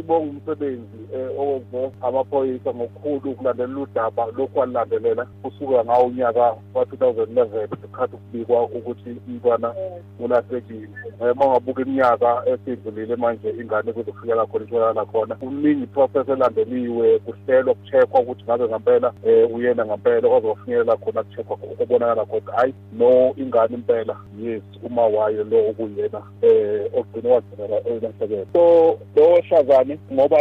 sibonga umsebenzi owenze amaphoyisa ngokukhulu ukulandelela udaba lokhu alilandelela kusuka ngawo unyaka wa-2011 ngesikhathi kubikwa ukuthi umntwana ulahlekile. Mangabuka iminyaka esidlulile manje ingane kuzofikela khona itholakala khona. Kuningi iprocess elandeliwe, kuhlelwa kucheckwa ukuthi ngabe ngempela uyena ngempela ozofinyelela khona kucheckwa ukubonakala khona hayi no ingane impela yes uma wayo lo okuyena ogcina wagcinela elahlekele. So lo Shazane ngoba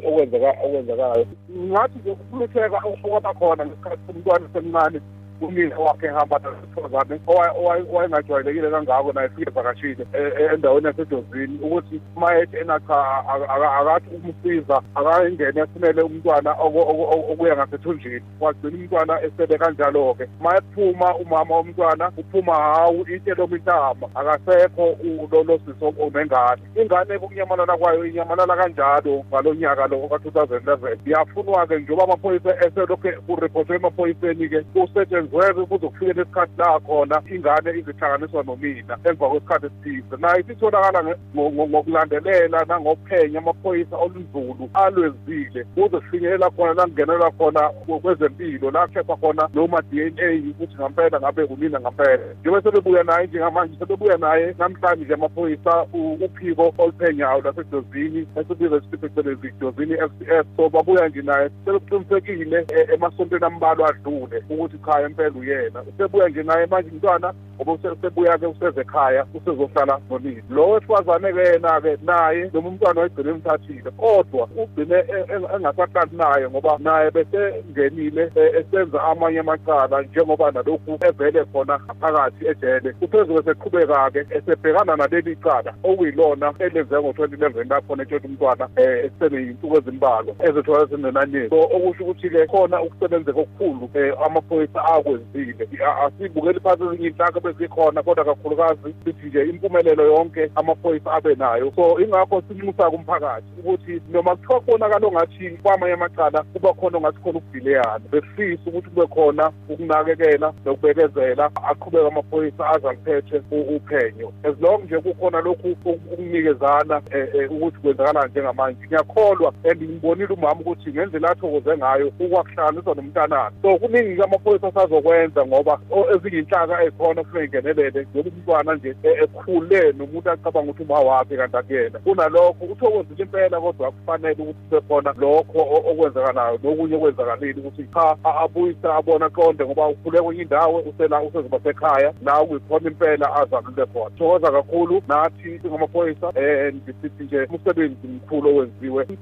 okwenzekayo ngathi nje ukukhululeka okwaba khona ngesikhathi umntwana semncane umile wakhe ehamba noShazane owayengajwayelekile kangako naye fike evakashile endaweni yasedozini ukuthi mayethi enacha akathi umsiza akayingene esimele umntwana okuya ngasethunjini wagcina umntwana esele kanjalo-ke mayephuma umama womntwana uphuma hawu itshelo mitama akasekho lo siso onengane ingane ukunyamalala kwayo inyamalala kanjalo ngalo nyaka lo ka-2011 yafunwa-ke njengoba amaphoyisa eselokhe kuriphothwe emaphoyiseni-ke kusetshenziswe kuzokufikela isikhathi la khona ingane izihlanganiswa nomina emva kwesikhathi esithize naye sitholakala ngokulandelela nangokuphenya amaphoyisa olunzulu alwezile kuze kufinyelela khona la kungenelwa khona kwezempilo la kushekwa khona noma DNA ukuthi ngempela ngabe kunina ngempela njengoba sebebuya naye njengamanje sebebuya naye namhlanje nje amaphoyisa uphiko oluphenyayo lasedozini esibiza phecelezi idozini FCS so babuya nje naye sebeqinisekile emasontweni ambalwa adlule ukuthi cha impela uyena usebuya nje naye manje umntwana ngoba usebuya-ke useze ekhaya usezohlala nonini lo wesifazane-ke yena-ke naye noma umntwana wayegcine emthathile kodwa ugcine engasahlali naye ngoba naye besengenile esenza amanye amacala njengoba nalokhu evele khona phakathi ejele uphezu seqhubeka-ke esebhekana naleli cala okuyilona elenze ngo-2011 lakhona etshontsha umntwana eseney'nsuku ezimbalwa ezithola zinenanyeni so okusho ukuthi-ke khona ukusebenzeka okukhulu amaphoyisa akwenzile asibukeli phansi ezinye iy'nhlaka bezikhona kodwa kakhulukazi sithi nje impumelelo yonke amaphoyisa abe nayo so ingakho sinxusa kumphakathi ukuthi noma kuthiwa kubonakala ongathi kwamanye amacala kuba khona ongathi khona ukudileyana besifisa ukuthi kube khona ukunakekela nokubekezela aqhubeke amaphoyisa aze aliphethe uphenyo as long nje kukhona lokhu ukunikezana ukuthi kwenzakala njengamanje ngiyakholwa and ngibonile umama ukuthi ngendlela athokoze ngayo ukwakuhlanganiswa nomntanakhe so kuningi amaphoyisa asazokwenza ngoba ezinye inhlaka ezikhona kufanele ingenelele njengoba umntwana nje ekhule nomuntu acabanga ukuthi uma waphi kanti akuyena kunalokho uthokozile impela kodwa kufanele ukuthi kube khona lokho okwenzakalayo nokunye okwenzakalile ukuthi cha abuyisa abona aqonde ngoba ukhule kwenye indawo usezoba sekhaya la kuyikhona impela azalule khona thokoza kakhulu nathi singamaphoyisa and sithi nje umsebenzi mkhulu owenziwe.